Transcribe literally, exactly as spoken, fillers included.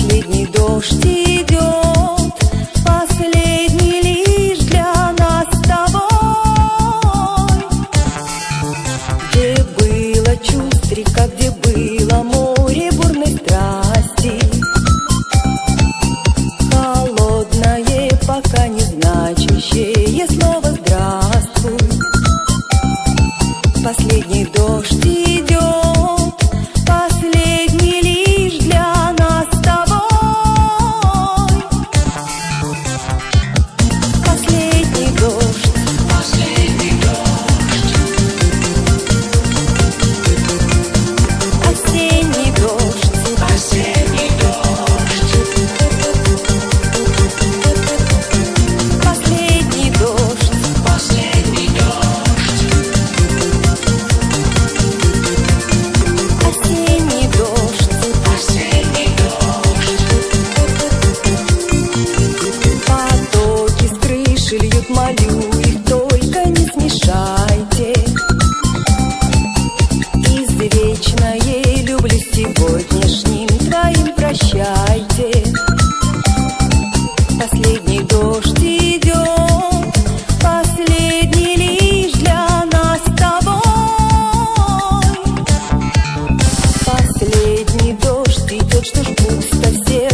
Последний дождь идет, последний лишь для нас с тобой. Где было чувстврика, где было море бурной страсти, холодное, пока не значащее слово «здравствуй». Последний дождь идет, последний лишь для нас с тобой. Последний дождь, последний дождь, осенний дождь, осенний дождь, последний дождь, последний дождь, осенний дождь, осенний дождь. Потоки с крыши льют, молю их, только не смешайте. Извечное люблю сегодняшним твоим прощайте. Последний дождь идет, последний лишь для нас с тобой. Последний дождь идет, что ж пусто все